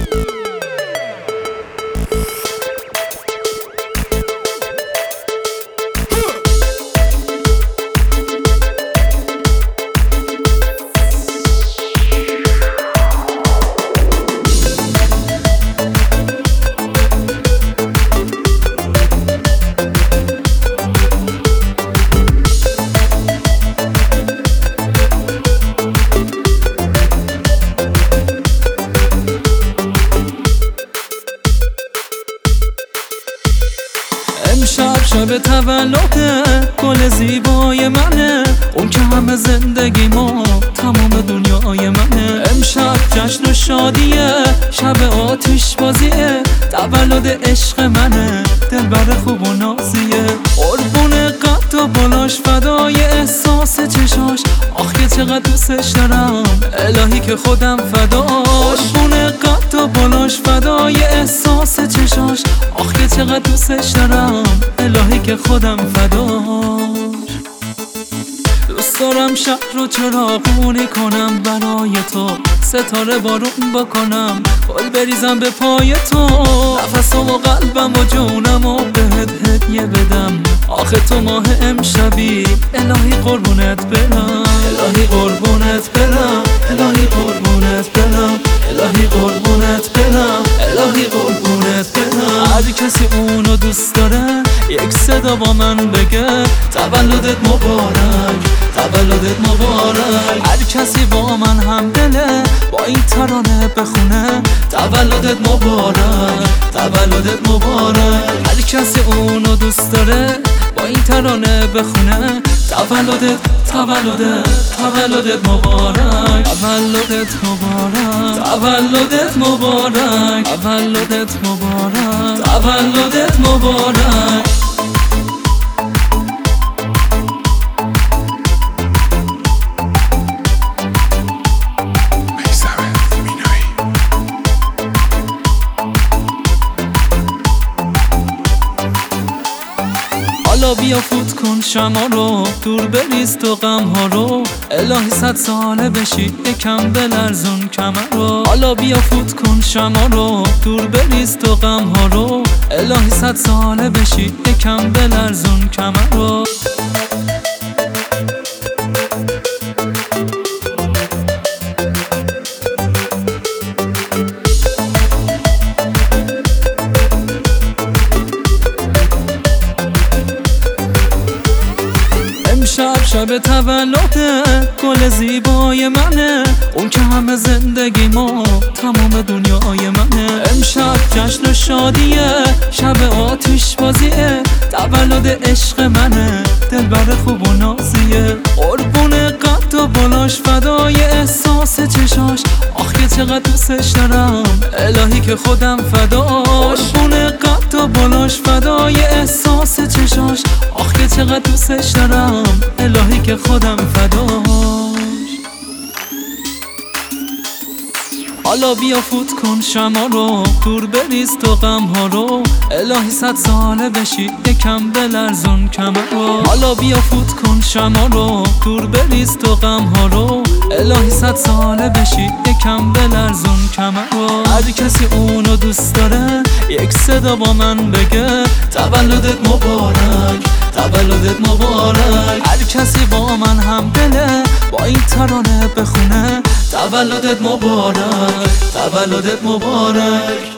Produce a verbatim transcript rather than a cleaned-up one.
امشب شب تولده، گل زیبای منه، اون که همه زندگی ما تمام دنیای منه. امشب جشن و شادیه، شب آتیش بازیه، تولد عشق منه، دلبر خوب و نازیه. قربون قد و بالاش، فدای احساس چشاش، آخ که چقدر دوستش دارم، الهی که خودم فداش. قربون قد و بالاش، فدای احساس چشاش، آخ که چقدر دوستش دارم، الهی که خودم فداش. دوست دارم شهر رو چراغونی کنم برای تو، ستاره بارون بکنم، گل بریزم به پای تو، نفسم و قلبم و جونم و بهت هدیه بدم. آخه تو ماه امشبی، الهی قربونت برم، الهی قربونت برم، الهی قربونت برم، الهی قربونت برم، الهی قربونت برم. هر کسی اونو دوست داره یک صدا با من بگه تولدت مبارک، تولدت مبارک. هر کسی با من هم دله با این ترانه بخونه تولدت مبارک، تولدت مبارک. هر کسی اونو دوست داره با این ترانه بخونه تولدت، تولدت، تولدت مبارک، تولدت مبارک، تولدت مبارک، تولدت مبارک، تولدت مبارک. حالا بیا فوت کن شما رو، دور بریز تو غم ها رو، الهی صد ساله بشی یکم بلرزون کمر رو. حالا بیا فوت کن شما رو، دور بریز تو غم ها رو، الهی صد ساله بشی یکم بلرزون کمر رو. امشب شب تولده، گل زیبای منه، اون که همه زندگی ما تمام دنیای منه. امشب جشن و شادیه، شب آتیش بازیه، تولد عشق منه، دلبر خوب و نازیه. قربون قد و بالاش، فدای احساس چشاش، آخ که چقدر دوستش دارم، الهی که خودم فداش. قربون قد و بالاش، فدای احساس چشاش، آخ که چقدر دوستش دارم، الهی که خودم فداش. حالا بیا فوت کن شما رو، دور بریز تو غم ها رو، الهی صد ساله بشی یکم بلرزون کمر رو. حالا بیا فوت کن شما رو، دور بریز تو غم ها رو، الهی صد ساله بشی یکم بلرزون کمر رو. هر کسی اونو دوست داره یک صدا با من بگه تولدت مبارک، تولدت مبارک. هر کسی با من هم دله با این ترانه بخونه تولدت مبارک، تولدت مبارک.